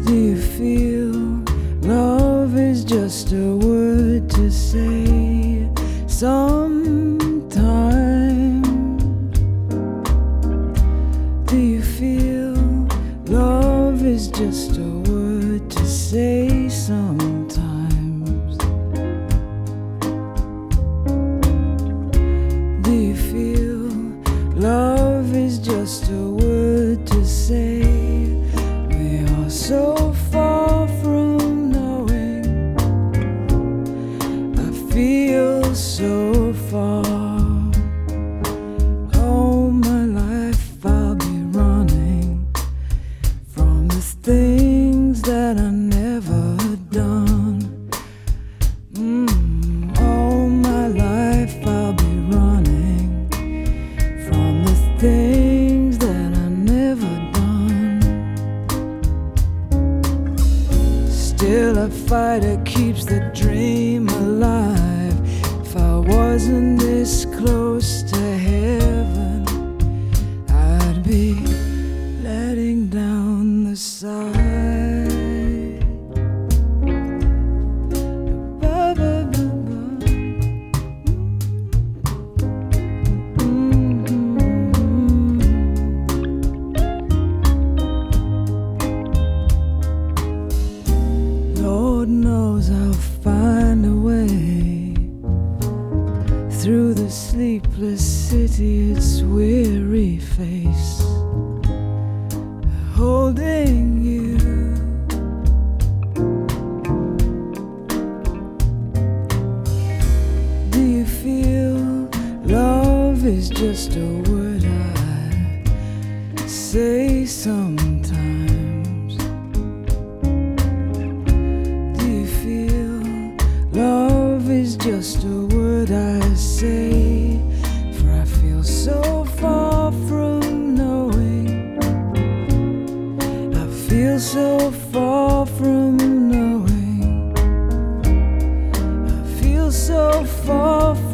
Do you feel love is just a word to say sometimes? Do you feel love is just a word to say sometimes? Do you feel love is just a word to say? We are so far from knowing. I feel so far. All my life I'll be running from the things that I never done. All my life I'll be running from the things that I never done. Still a fighter keeps the dream alive. If I wasn't this close to heaven, I'd be letting down the side. Lord knows I'll find a way through the sleepless city, its weary face, holding you. Do you feel love is just a word I say sometimes? Do you feel love is just a word I say? For I feel so far from knowing. I feel so far from knowing. I feel so far